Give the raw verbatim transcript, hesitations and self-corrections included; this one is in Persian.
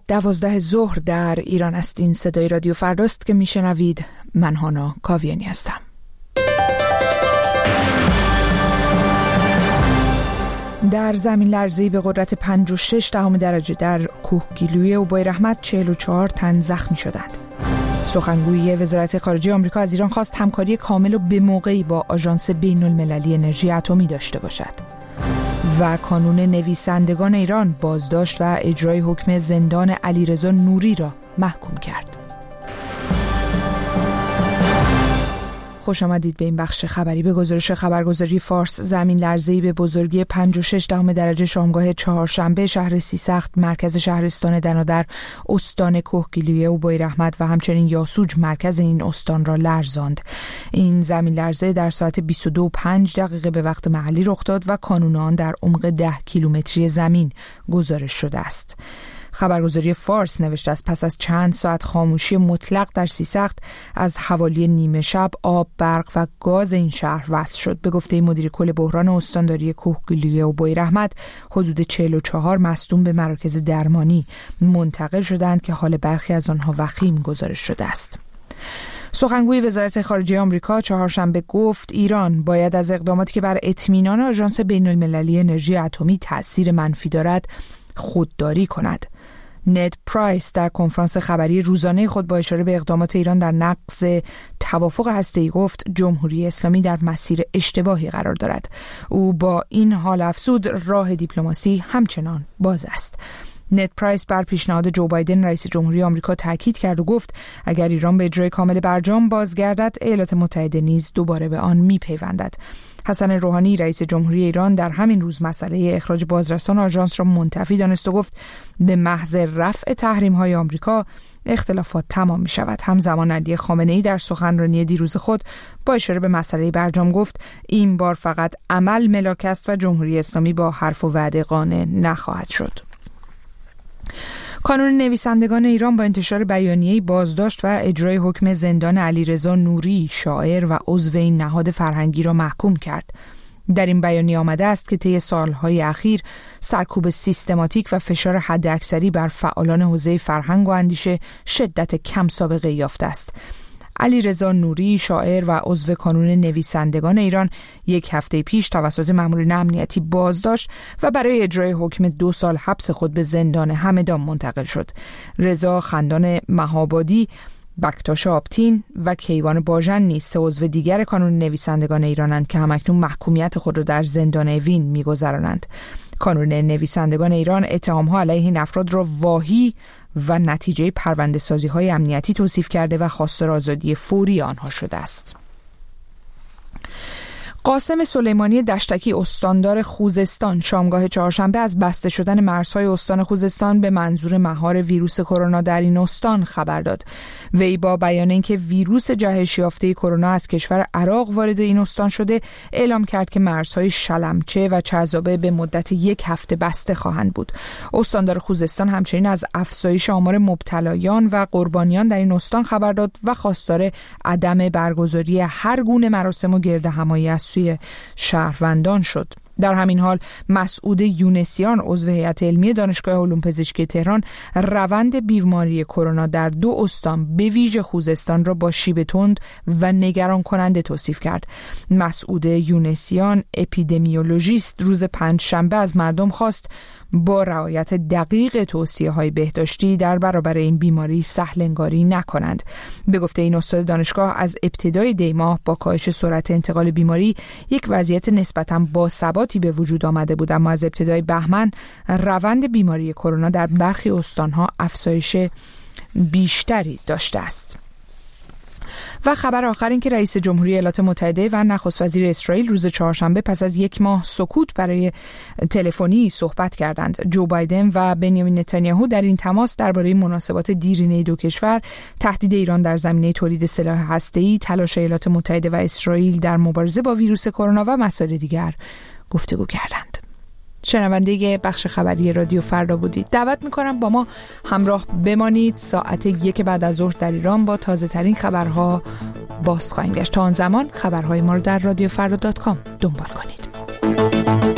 دوازده ظهر در ایران است. این صدای رادیو فرداست که میشنوید. من هانا کاویانی هستم. در زمین لرزه‌ای به قدرت پنج و شش دهم درجه در کوهگیلوی اوبایرحمت چهل و چهار تن زخمی شدند. سخنگوی وزارت خارجه آمریکا از ایران خواست همکاری کامل و به موقعی با آژانس بین‌المللی انرژی اتمی داشته باشد. و کانون نویسندگان ایران بازداشت و اجرای حکم زندان علیرضا نوری را محکوم کرد. خوش آمدید به این بخش خبری. به گزارش خبرگزاری فارس، زمین لرزه‌ای به بزرگی پنج و شش دهم درجه شامگاه چهارشنبه شهر سیسخت مرکز شهرستان دنادر استان کوهگیلوی اوبایرحمت و همچنین یاسوج مرکز این استان را لرزاند. این زمین لرزه در ساعت بیست و دو و پنج دقیقه به وقت محلی رخ داد و کانون آن در عمق ده کیلومتری زمین گزارش شده است. خبرگزاری فارس نوشته است پس از چند ساعت خاموشی مطلق در سیسخت از حوالی نیمه شب آب، برق و گاز این شهر وصل شد. به گفته مدیر کل بحران استانداری کوهگیلوی اوبایرحمت، حدود چهل و چهار مصدوم به مراکز درمانی منتقل شدند که حال برخی از آنها وخیم گزارش شده است. سخنگوی وزارت خارجه آمریکا چهارشنبه گفت ایران باید از اقداماتی که بر اطمینان آژانس بین‌المللی انرژی اتمی تأثیر منفی دارد خودداری کند. نت پرایس در کنفرانس خبری روزانه خود با اشاره به اقدامات ایران در نقض توافق هسته‌ای گفت جمهوری اسلامی در مسیر اشتباهی قرار دارد. او با این حال افزود راه دیپلماسی همچنان باز است. نت پرایس بر پیشنهاد جو بایدن رئیس جمهوری آمریکا تاکید کرد و گفت اگر ایران به اجرای کامل برجام بازگردد، ایالات متحده نیز دوباره به آن میپیوندد. حسن روحانی رئیس جمهوری ایران در همین روز مسئله اخراج بازرسان آژانس را منتفی دانست و گفت به محض رفع تحریم‌های آمریکا اختلافات تمام می شود. همزمان علی خامنه‌ای در سخنرانی دیروز خود با اشاره به مسئله برجام گفت این بار فقط عمل ملاک است و جمهوری اسلامی با حرف و وعده قانع نخواهد شد. کانون نویسندگان ایران با انتشار بیانیه‌ای بازداشت و اجرای حکم زندان علیرضا نوری، شاعر و عضو این نهاد فرهنگی را محکوم کرد. در این بیانیه آمده است که طی سالهای اخیر سرکوب سیستماتیک و فشار حداکثری بر فعالان حوزه فرهنگ و اندیشه شدت کم سابقه یافته است. علیرضا نوری، شاعر و عضو کانون نویسندگان ایران، یک هفته پیش توسط مامورین امنیتی بازداشت و برای اجرای حکم دو سال حبس خود به زندان همدان منتقل شد. رضا خندان مهابادی، بکتاش آبتین و کیوان باژن نیز سه عضو دیگر کانون نویسندگان ایرانند که همکنون محکومیت خود را در زندان اوین می‌گذرانند. کانون نویسندگان ایران اتهام‌ها علیه این افراد را واهی و نتیجه پرونده‌سازی‌های امنیتی توصیف کرده و خواستار آزادی فوری آنها شده است. قاسم سلیمانی دشتکی استاندار خوزستان شامگاه چهارشنبه از بسته شدن مرزهای استان خوزستان به منظور مهار ویروس کرونا در این استان خبر داد. وی با بیان اینکه ویروس جهش یافته کرونا از کشور عراق وارد این استان شده، اعلام کرد که مرزهای شلمچه و چهزابه به مدت یک هفته بسته خواهند بود. استاندار خوزستان همچنین از افزایش آمار مبتلایان و قربانیان در این استان خبر داد و خواستار عدم برگزاری هر گونه مراسم و گردهمایی از سوی شهروندان شد. در همین حال مسعود یونسیان عضو هیئت علمی دانشگاه علوم پزشکی تهران روند بیماری کرونا در دو استان به ویژه خوزستان را با شیب تند و نگران کننده توصیف کرد. مسعود یونسیان اپیدمیولوژیست روز پنجشنبه از مردم خواست با رعایت دقیق توصیه‌های بهداشتی در برابر این بیماری سهل‌انگاری نکنند. به گفته این استاد دانشگاه از ابتدای دی ماه با کاهش سرعت انتقال بیماری یک وضعیت نسبتاً باثباتی به وجود آمده بود، اما از ابتدای بهمن روند بیماری کرونا در برخی استان‌ها افزایش بیشتری داشته است. و خبر آخر این که رئیس جمهوری ایالات متحده و نخست وزیر اسرائیل روز چهارشنبه پس از یک ماه سکوت برای تلفنی صحبت کردند. جو بایدن و بنیامین نتانیاهو در این تماس درباره مناسبات دیرینه دو کشور، تهدید ایران در زمینه تولید سلاح هسته‌ای، تلاش ایالات متحده و اسرائیل در مبارزه با ویروس کرونا و مسائل دیگر گفتگو کردند. شنونده بخش خبری رادیو فردا بودید. دعوت میکنم با ما همراه بمانید. ساعت یک بعد از ظهر در ایران با تازه ترین خبرها باز خواهیم گشت. تا آن زمان خبرهای ما رو در رادیو فردا دات کام دنبال کنید.